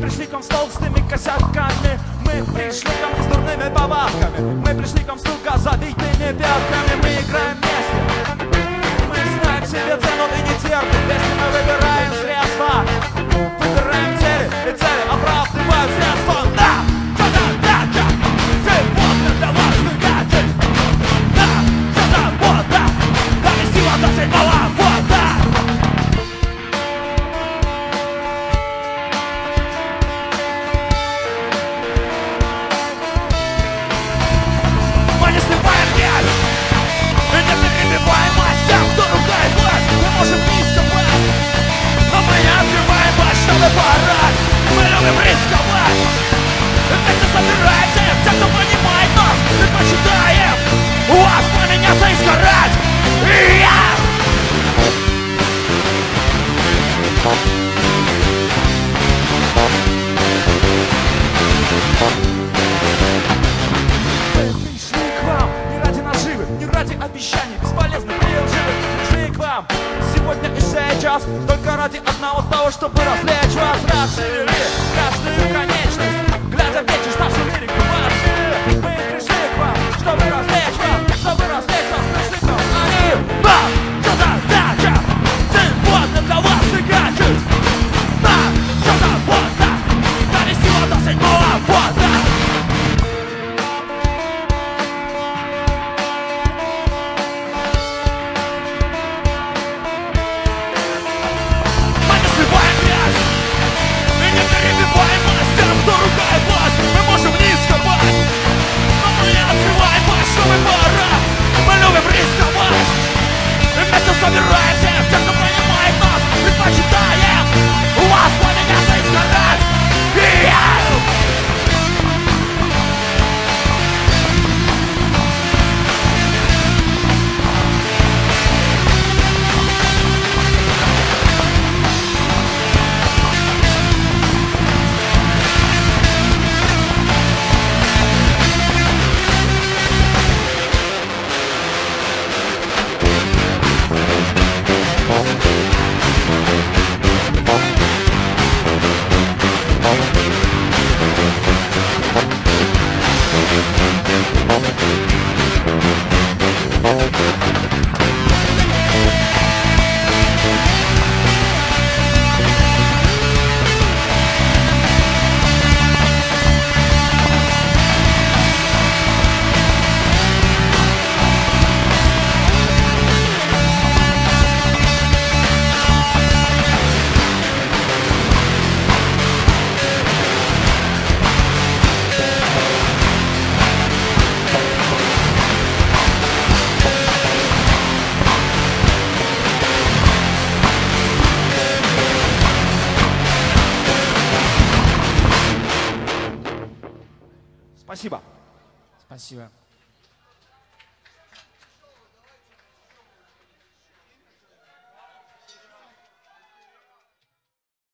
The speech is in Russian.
пришли к вам с толстыми косяками, мы пришли к вам не с дурными повадками, мы пришли к вам с тугозабитыми пятками. Мы играем вместе, мы знаем себе цену и не терпим. Если мы выбираем средства, выбираем цели, и цели оправдывают средства. Да! Да-да-да-да! Сегодня для важных гаджет! Да! Да-да-вот-да! Довести вас до седьмого вот-да! Мы не сливаем грязь и не перебиваем мастер, кто ругает власть. Мы можем рисковать, но мы не открываем почтовый парад. Мы любим рисковать, и вместе собираемся те, кто понимает нас. Предпочитаем у вас поменяться и сгорать. И я! Мы пришли к вам не ради наживы, не ради обещаний бесполезных и лживых. Пришли к вам сегодня и сейчас только ради одного того, чтобы развлечь вас. Расширили каждую конечность, глядя в вечность нашу лирику. Мы пришли к вам, чтобы развлечь вас, чтобы развлечь вас. Пришли к вам, они вам, что задача? Сегодня для вас гаджет. Да, что за вода? Довести вас до седьмого вода. Кто ругает власть, мы можем рисковать, но мы не открываем почтовый парад. Мы любим рисковать, и вместе собираемся те, кто понимает нас. Предпочитаем у вас поменяться и сгорать. Спасибо. Спасибо.